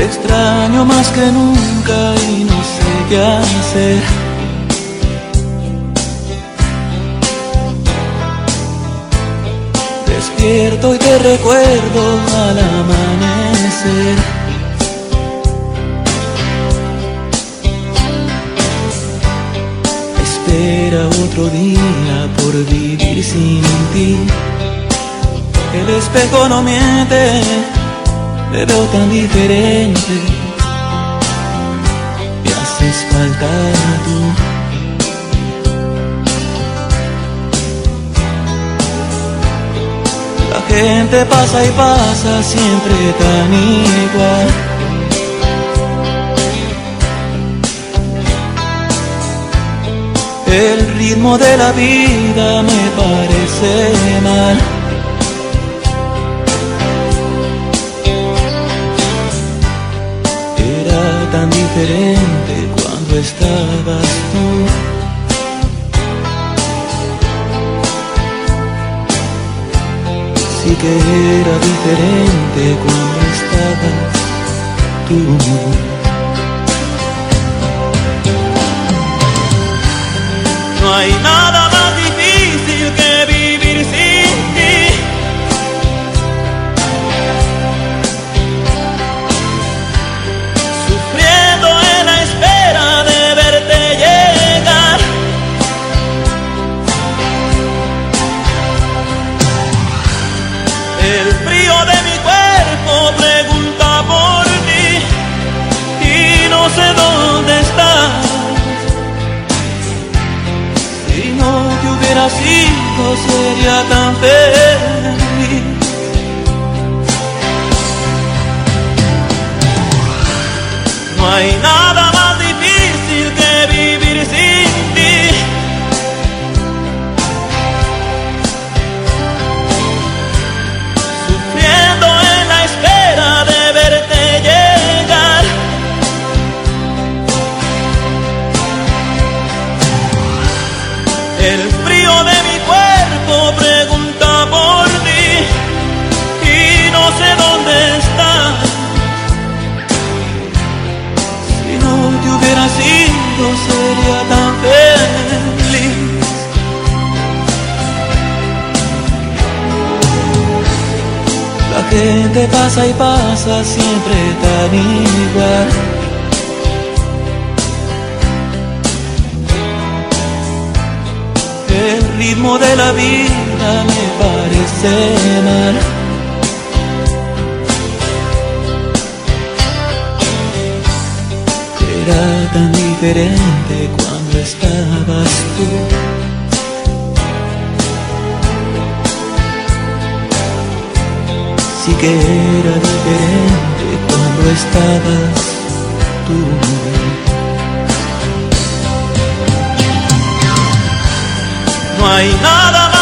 extraño más que nunca y no sé qué hacer. Despierto y te recuerdo al amanecer. Espera otro día por vivir sin ti. El espejo no miente, te veo tan diferente. Me haces falta tú. La gente pasa y pasa siempre tan igual. El ritmo de la vida me parece mal. Era tan diferente cuando estabas tú. Sí que era diferente cuando estabas tú. No hay nada más difícil que vivir sin ti. Sufriendo en la espera de verte llegar. El frío de mi cuerpo pregunta por ti y no sé dónde estás. Si no te hubieras ido sería tan feliz. No hay nada más difícil que vivir sin ti. Sufriendo en la espera de verte llegar. El frío de mi cuerpo pregunta por ti y no sé dónde estás. Si no te hubieras ido sería tan feliz. La gente pasa y pasa siempre tan igual. El ritmo de la vida me parece mal. Era tan diferente cuando estabas tú. Sí que era diferente cuando estabas tú. No hay nada más